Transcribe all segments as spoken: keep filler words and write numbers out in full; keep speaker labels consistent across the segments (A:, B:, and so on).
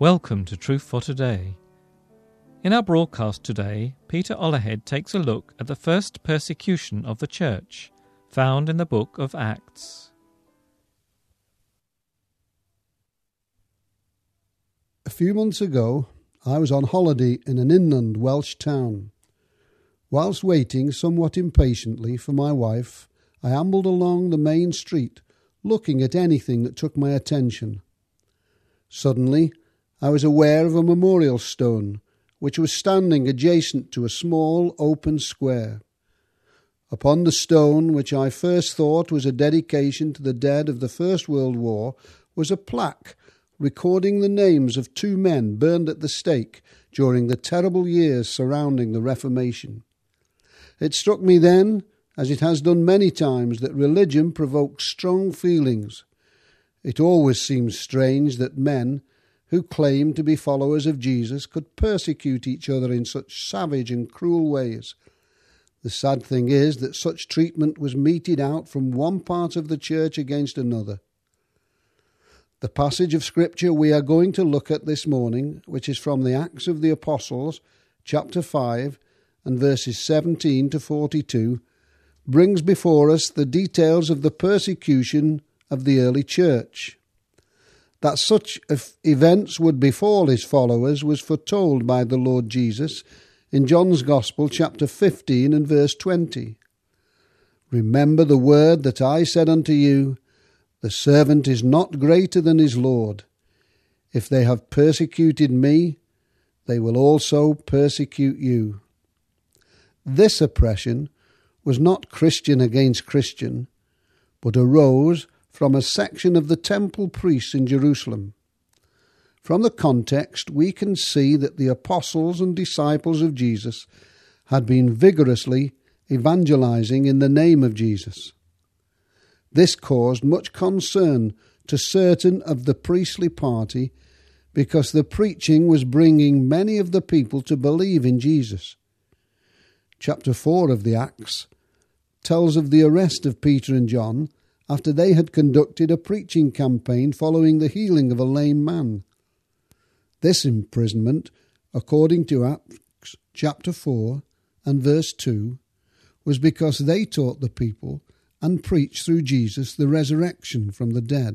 A: Welcome to Truth for Today. In our broadcast today, Peter Ollerhead takes a look at the first persecution of the church, found in the book of Acts.
B: A few months ago, I was on holiday in an inland Welsh town. Whilst waiting somewhat impatiently for my wife, I ambled along the main street, looking at anything that took my attention. Suddenly, I was aware of a memorial stone, which was standing adjacent to a small open square. Upon the stone, which I first thought was a dedication to the dead of the First World War, was a plaque recording the names of two men burned at the stake during the terrible years surrounding the Reformation. It struck me then, as it has done many times, that religion provokes strong feelings. It always seems strange that men who claimed to be followers of Jesus could persecute each other in such savage and cruel ways. The sad thing is that such treatment was meted out from one part of the church against another. The passage of Scripture we are going to look at this morning, which is from the Acts of the Apostles, chapter five, and verses seventeen to forty-two, brings before us the details of the persecution of the early church. That such events would befall his followers was foretold by the Lord Jesus in John's Gospel, chapter fifteen and verse twenty. Remember the word that I said unto you, the servant is not greater than his Lord. If they have persecuted me, they will also persecute you. This oppression was not Christian against Christian, but arose from a section of the temple priests in Jerusalem. From the context, we can see that the apostles and disciples of Jesus had been vigorously evangelizing in the name of Jesus. This caused much concern to certain of the priestly party because the preaching was bringing many of the people to believe in Jesus. Chapter four of the Acts tells of the arrest of Peter and John after they had conducted a preaching campaign following the healing of a lame man. This imprisonment, according to Acts chapter four and verse two, was because they taught the people and preached through Jesus the resurrection from the dead.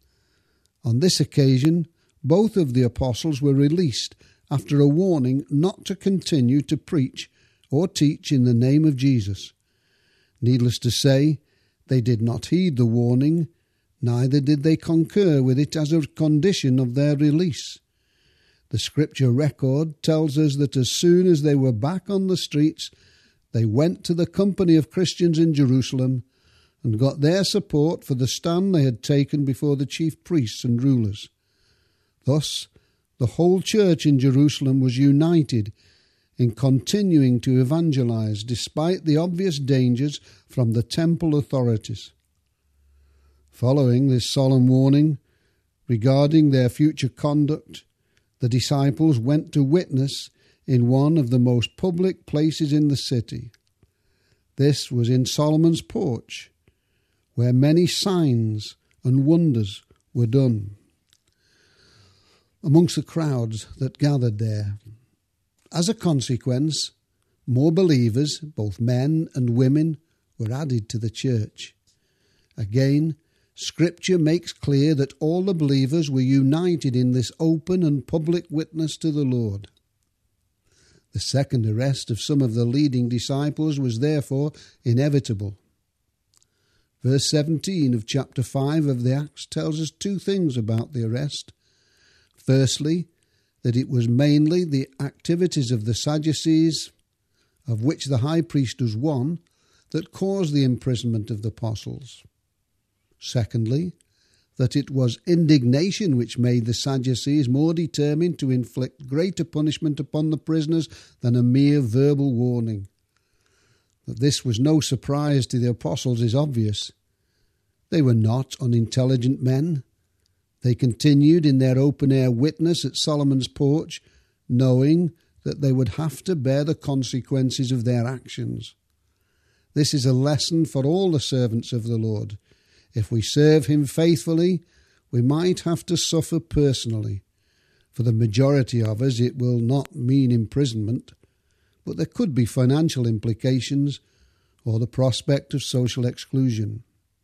B: On this occasion, both of the apostles were released after a warning not to continue to preach or teach in the name of Jesus. Needless to say, they did not heed the warning, neither did they concur with it as a condition of their release. The scripture record tells us that as soon as they were back on the streets, they went to the company of Christians in Jerusalem and got their support for the stand they had taken before the chief priests and rulers. Thus, the whole church in Jerusalem was united in continuing to evangelize despite the obvious dangers from the temple authorities. Following this solemn warning regarding their future conduct, the disciples went to witness in one of the most public places in the city. This was in Solomon's Porch, where many signs and wonders were done. Amongst the crowds that gathered there, as a consequence, more believers, both men and women, were added to the church. Again, Scripture makes clear that all the believers were united in this open and public witness to the Lord. The second arrest of some of the leading disciples was therefore inevitable. Verse seventeen of chapter five of the Acts tells us two things about the arrest. Firstly, that it was mainly the activities of the Sadducees, of which the high priest was one, that caused the imprisonment of the apostles. Secondly, that it was indignation which made the Sadducees more determined to inflict greater punishment upon the prisoners than a mere verbal warning. That this was no surprise to the apostles is obvious. They were not unintelligent men. They continued in their open-air witness at Solomon's Porch, knowing that they would have to bear the consequences of their actions. This is a lesson for all the servants of the Lord. If we serve him faithfully, we might have to suffer personally. For the majority of us, it will not mean imprisonment, but there could be financial implications or the prospect of social exclusion.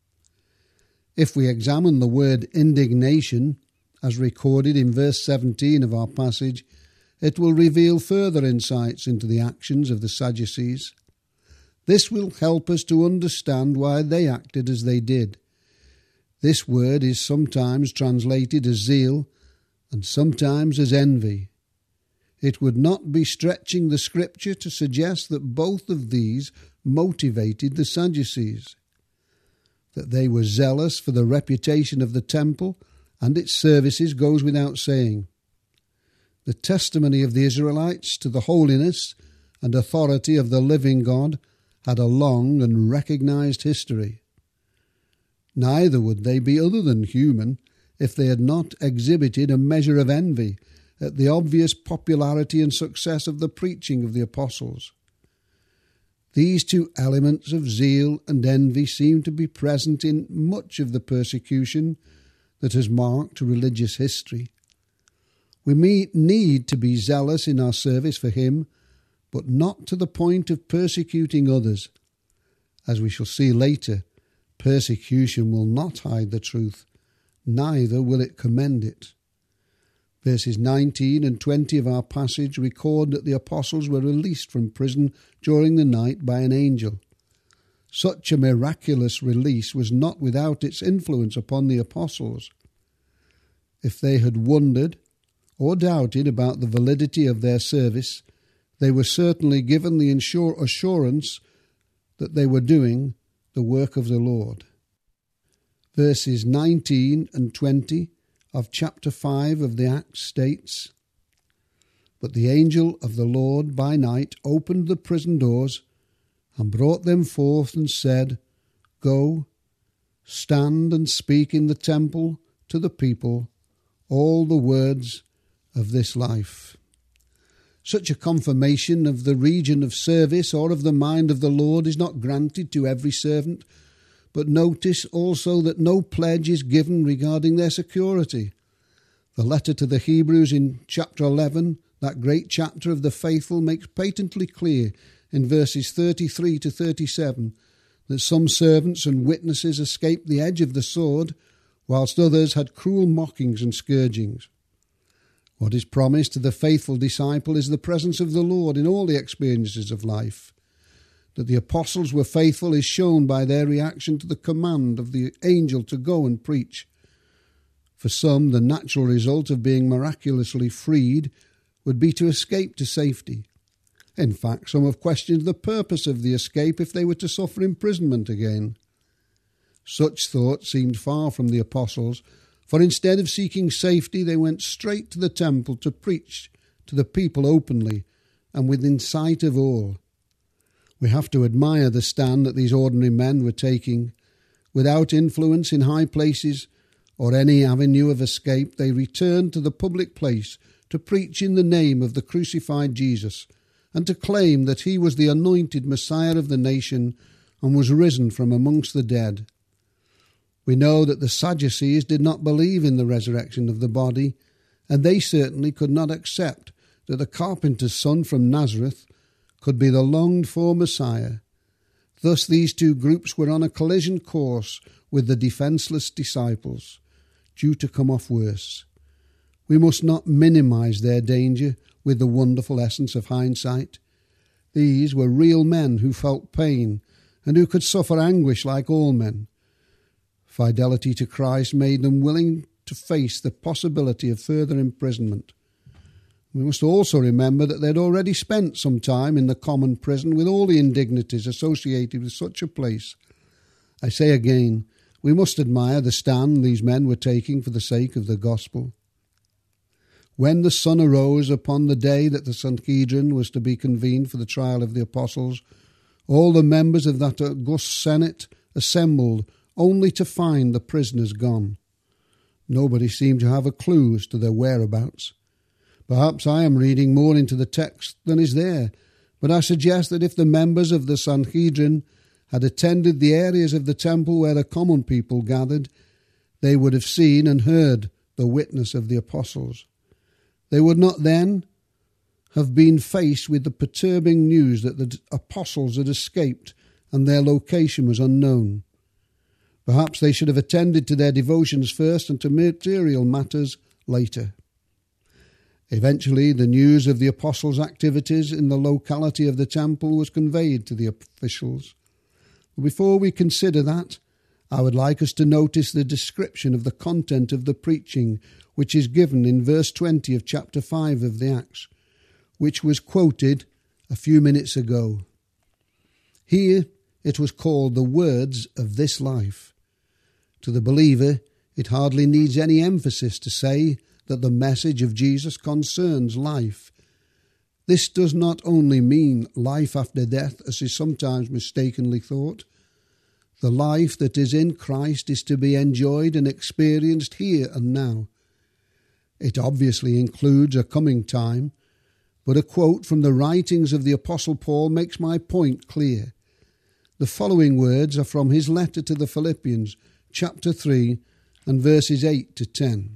B: If we examine the word indignation, as recorded in verse seventeen of our passage, it will reveal further insights into the actions of the Sadducees. This will help us to understand why they acted as they did. This word is sometimes translated as zeal and sometimes as envy. It would not be stretching the Scripture to suggest that both of these motivated the Sadducees. That they were zealous for the reputation of the temple and its services goes without saying. The testimony of the Israelites to the holiness and authority of the living God had a long and recognized history. Neither would they be other than human if they had not exhibited a measure of envy at the obvious popularity and success of the preaching of the apostles. These two elements of zeal and envy seem to be present in much of the persecution that has marked religious history. We may need to be zealous in our service for Him, but not to the point of persecuting others. As we shall see later, persecution will not hide the truth, neither will it commend it. Verses nineteen and twenty of our passage record that the apostles were released from prison during the night by an angel. Such a miraculous release was not without its influence upon the apostles. If they had wondered or doubted about the validity of their service, they were certainly given the assurance that they were doing the work of the Lord. Verses nineteen and twenty of chapter five of the Acts states, "But the angel of the Lord by night opened the prison doors and brought them forth and said, Go, stand and speak in the temple to the people all the words of this life." Such a confirmation of the region of service or of the mind of the Lord is not granted to every servant, but notice also that no pledge is given regarding their security. The letter to the Hebrews in chapter eleven, that great chapter of the faithful, makes patently clear in verses thirty-three to thirty-seven that some servants and witnesses escaped the edge of the sword, whilst others had cruel mockings and scourgings. What is promised to the faithful disciple is the presence of the Lord in all the experiences of life. That the apostles were faithful is shown by their reaction to the command of the angel to go and preach. For some, the natural result of being miraculously freed would be to escape to safety. In fact, some have questioned the purpose of the escape if they were to suffer imprisonment again. Such thought seemed far from the apostles, for instead of seeking safety, they went straight to the temple to preach to the people openly and within sight of all. We have to admire the stand that these ordinary men were taking. Without influence in high places or any avenue of escape, they returned to the public place to preach in the name of the crucified Jesus and to claim that he was the anointed Messiah of the nation and was risen from amongst the dead. We know that the Sadducees did not believe in the resurrection of the body, and they certainly could not accept that the carpenter's son from Nazareth could be the longed-for Messiah. Thus these two groups were on a collision course with the defenceless disciples, due to come off worse. We must not minimize their danger with the wonderful essence of hindsight. These were real men who felt pain and who could suffer anguish like all men. Fidelity to Christ made them willing to face the possibility of further imprisonment. We must also remember that they had already spent some time in the common prison with all the indignities associated with such a place. I say again, we must admire the stand these men were taking for the sake of the gospel. When the sun arose upon the day that the Sanhedrin was to be convened for the trial of the apostles, all the members of that august senate assembled only to find the prisoners gone. Nobody seemed to have a clue as to their whereabouts. Perhaps I am reading more into the text than is there, but I suggest that if the members of the Sanhedrin had attended the areas of the temple where the common people gathered, they would have seen and heard the witness of the apostles. They would not then have been faced with the perturbing news that the apostles had escaped and their location was unknown. Perhaps they should have attended to their devotions first and to material matters later. Eventually, the news of the apostles' activities in the locality of the temple was conveyed to the officials. Before we consider that, I would like us to notice the description of the content of the preaching which is given in verse twenty of chapter five of the Acts, which was quoted a few minutes ago. Here it was called the words of this life. To the believer, it hardly needs any emphasis to say that the message of Jesus concerns life. This does not only mean life after death, as is sometimes mistakenly thought. The life that is in Christ is to be enjoyed and experienced here and now. It obviously includes a coming time, but a quote from the writings of the Apostle Paul makes my point clear. The following words are from his letter to the Philippians, chapter three, and verses eight to ten.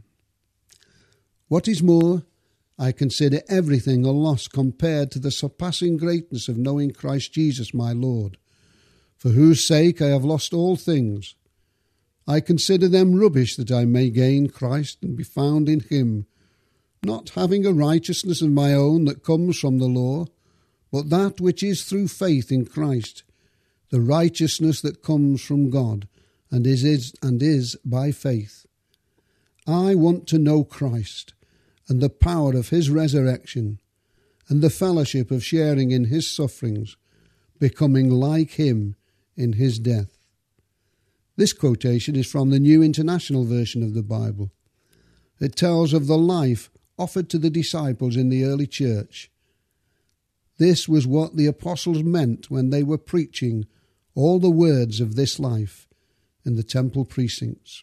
B: What is more, I consider everything a loss compared to the surpassing greatness of knowing Christ Jesus my Lord, for whose sake I have lost all things. I consider them rubbish that I may gain Christ and be found in him, not having a righteousness of my own that comes from the law, but that which is through faith in Christ, the righteousness that comes from God, and is, is, and is by faith. I want to know Christ, and the power of his resurrection, and the fellowship of sharing in his sufferings, becoming like him in his death. This quotation is from the New International Version of the Bible. It tells of the life offered to the disciples in the early church. This was what the apostles meant when they were preaching all the words of this life in the temple precincts.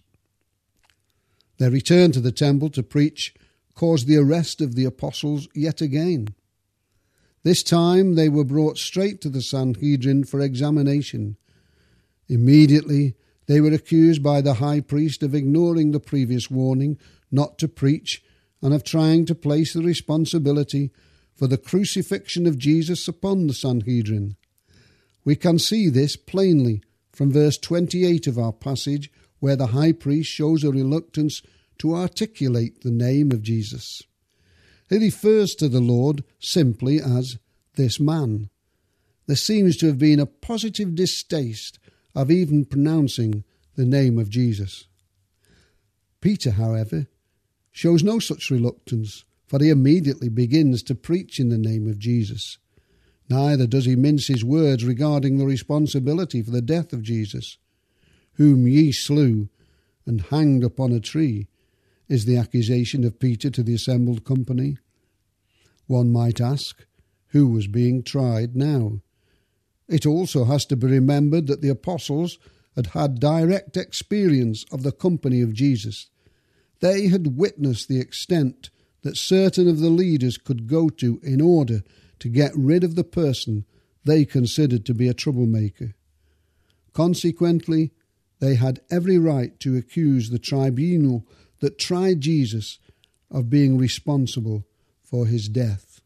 B: Their return to the temple to preach caused the arrest of the apostles yet again. This time they were brought straight to the Sanhedrin for examination. Immediately they were accused by the high priest of ignoring the previous warning not to preach and of trying to place the responsibility for the crucifixion of Jesus upon the Sanhedrin. We can see this plainly from verse twenty-eight of our passage, where the high priest shows a reluctance to articulate the name of Jesus. He refers to the Lord simply as this man. There seems to have been a positive distaste of even pronouncing the name of Jesus. Peter, however, shows no such reluctance, for he immediately begins to preach in the name of Jesus. Neither does he mince his words regarding the responsibility for the death of Jesus. Whom ye slew and hanged upon a tree, is the accusation of Peter to the assembled company. One might ask, who was being tried now? It also has to be remembered that the apostles had had direct experience of the company of Jesus. They had witnessed the extent that certain of the leaders could go to in order to get rid of the person they considered to be a troublemaker. Consequently, they had every right to accuse the tribunal that tried Jesus of being responsible for his death.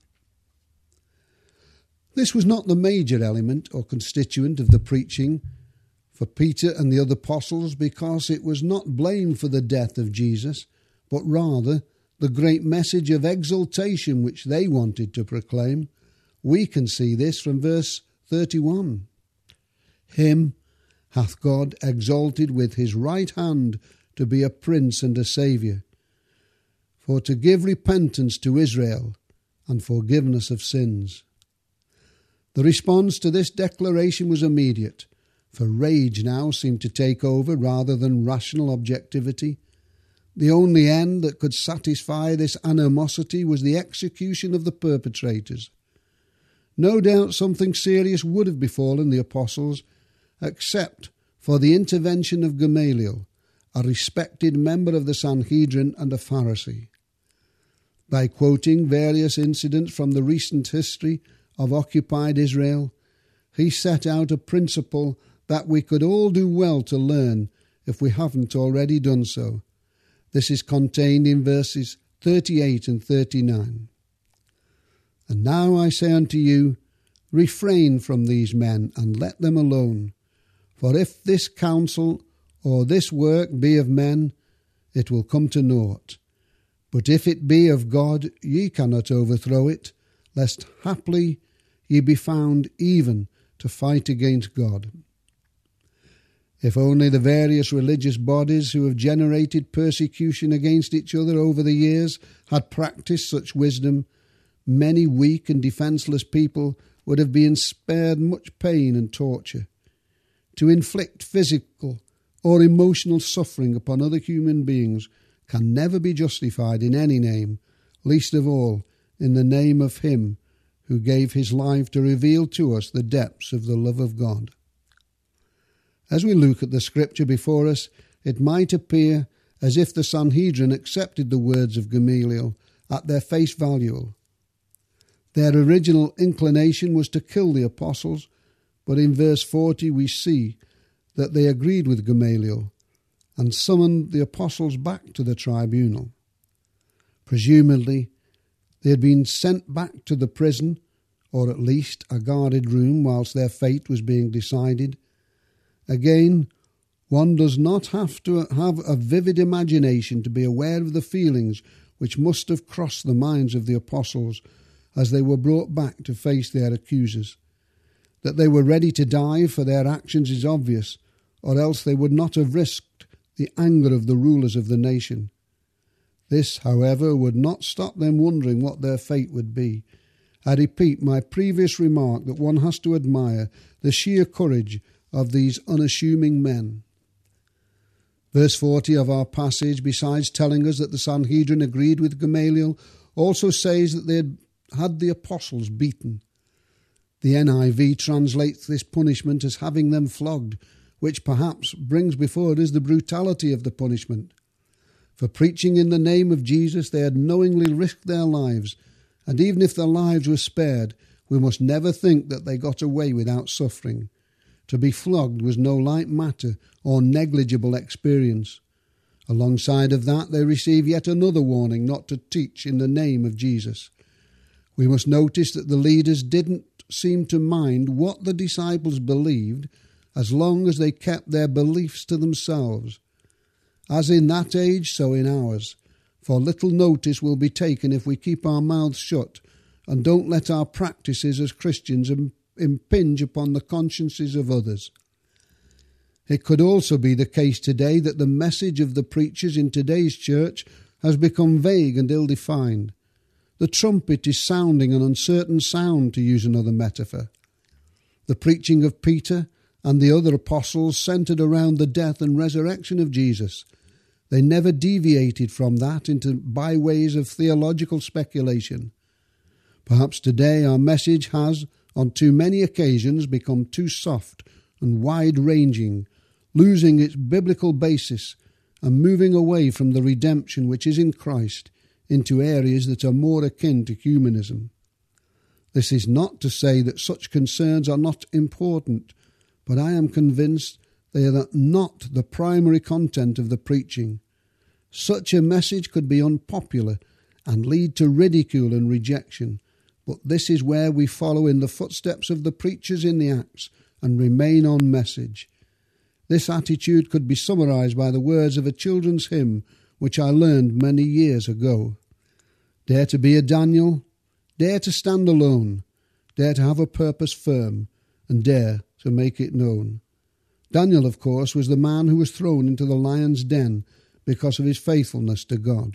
B: This was not the major element or constituent of the preaching for Peter and the other apostles, because it was not blame for the death of Jesus, but rather the great message of exaltation which they wanted to proclaim. We can see this from verse thirty-one. Him hath God exalted with his right hand to be a prince and a saviour, for to give repentance to Israel and forgiveness of sins. The response to this declaration was immediate, for rage now seemed to take over rather than rational objectivity. The only end that could satisfy this animosity was the execution of the perpetrators. No doubt something serious would have befallen the apostles, except for the intervention of Gamaliel, a respected member of the Sanhedrin and a Pharisee. By quoting various incidents from the recent history of occupied Israel, he set out a principle that we could all do well to learn if we haven't already done so. This is contained in verses thirty-eight and thirty-nine. And now I say unto you, refrain from these men, and let them alone. For if this counsel or this work be of men, it will come to naught. But if it be of God, ye cannot overthrow it, lest haply ye be found even to fight against God. If only the various religious bodies who have generated persecution against each other over the years had practised such wisdom, many weak and defenceless people would have been spared much pain and torture. To inflict physical or emotional suffering upon other human beings can never be justified in any name, least of all in the name of Him who gave His life to reveal to us the depths of the love of God. As we look at the scripture before us, it might appear as if the Sanhedrin accepted the words of Gamaliel at their face value. Their original inclination was to kill the apostles, but in verse forty we see that they agreed with Gamaliel and summoned the apostles back to the tribunal. Presumably, they had been sent back to the prison, or at least a guarded room, whilst their fate was being decided. Again, one does not have to have a vivid imagination to be aware of the feelings which must have crossed the minds of the apostles as they were brought back to face their accusers. That they were ready to die for their actions is obvious, or else they would not have risked the anger of the rulers of the nation. This, however, would not stop them wondering what their fate would be. I repeat my previous remark that one has to admire the sheer courage of these unassuming men. Verse forty of our passage, besides telling us that the Sanhedrin agreed with Gamaliel, also says that they had had the apostles beaten. The N I V translates this punishment as having them flogged, which perhaps brings before us the brutality of the punishment. For preaching in the name of Jesus, they had knowingly risked their lives, and even if their lives were spared, we must never think that they got away without suffering. To be flogged was no light matter or negligible experience. Alongside of that, they receive yet another warning not to teach in the name of Jesus. We must notice that the leaders didn't seem to mind what the disciples believed as long as they kept their beliefs to themselves. As in that age, so in ours. For little notice will be taken if we keep our mouths shut and don't let our practices as Christians impinge upon the consciences of others. It could also be the case today that the message of the preachers in today's church has become vague and ill-defined. The trumpet is sounding an uncertain sound, to use another metaphor. The preaching of Peter and the other apostles centered around the death and resurrection of Jesus. They never deviated from that into byways of theological speculation. Perhaps today our message has, on too many occasions, become too soft and wide-ranging, losing its biblical basis and moving away from the redemption which is in Christ into areas that are more akin to humanism. This is not to say that such concerns are not important, but I am convinced they are not the primary content of the preaching. Such a message could be unpopular and lead to ridicule and rejection, but this is where we follow in the footsteps of the preachers in the Acts and remain on message. This attitude could be summarized by the words of a children's hymn which I learned many years ago. Dare to be a Daniel, dare to stand alone, dare to have a purpose firm, and dare to make it known. Daniel, of course, was the man who was thrown into the lion's den because of his faithfulness to God.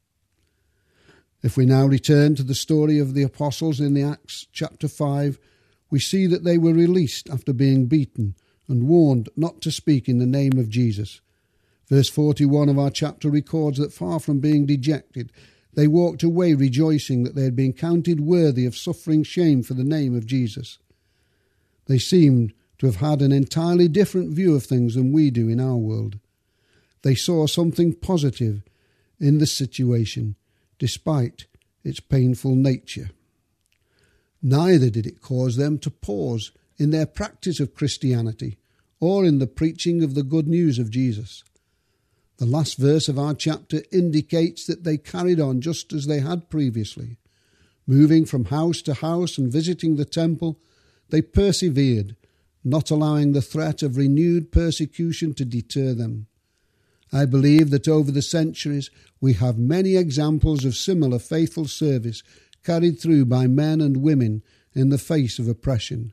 B: If we now return to the story of the apostles in the Acts chapter five, we see that they were released after being beaten and warned not to speak in the name of Jesus. Verse forty-one of our chapter records that far from being dejected, they walked away rejoicing that they had been counted worthy of suffering shame for the name of Jesus. They seemed to have had an entirely different view of things than we do in our world. They saw something positive in the situation, despite its painful nature. Neither did it cause them to pause in their practice of Christianity or in the preaching of the good news of Jesus. The last verse of our chapter indicates that they carried on just as they had previously. Moving from house to house and visiting the temple, they persevered, not allowing the threat of renewed persecution to deter them. I believe that over the centuries we have many examples of similar faithful service carried through by men and women in the face of oppression.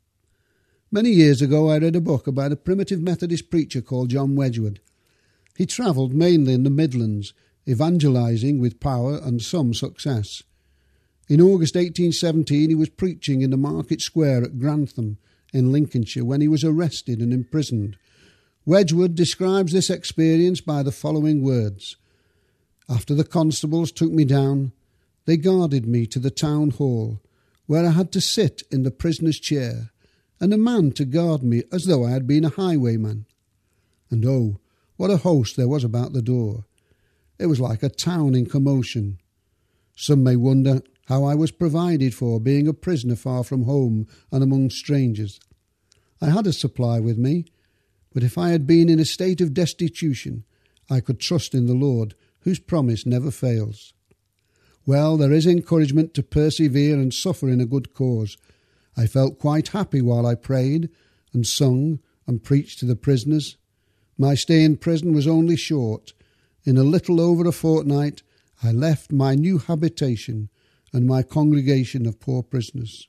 B: Many years ago I read a book about a primitive Methodist preacher called John Wedgwood. He travelled mainly in the Midlands, evangelising with power and some success. In August eighteen seventeen he was preaching in the market square at Grantham in Lincolnshire when he was arrested and imprisoned. Wedgwood describes this experience by the following words: "After the constables took me down, they guarded me to the town hall, where I had to sit in the prisoner's chair, and a man to guard me as though I had been a highwayman. And oh, what a host there was about the door. It was like a town in commotion. Some may wonder how I was provided for, being a prisoner far from home and among strangers. I had a supply with me, but if I had been in a state of destitution, I could trust in the Lord, whose promise never fails. Well, there is encouragement to persevere and suffer in a good cause. I felt quite happy while I prayed and sung and preached to the prisoners. My stay in prison was only short. In a little over a fortnight, I left my new habitation and my congregation of poor prisoners."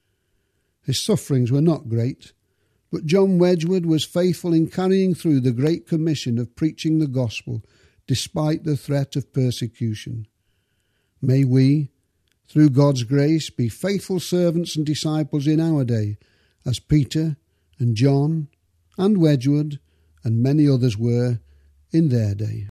B: His sufferings were not great, but John Wedgwood was faithful in carrying through the great commission of preaching the gospel despite the threat of persecution. May we, through God's grace, be faithful servants and disciples in our day, as Peter and John and Wedgwood and many others were in their day.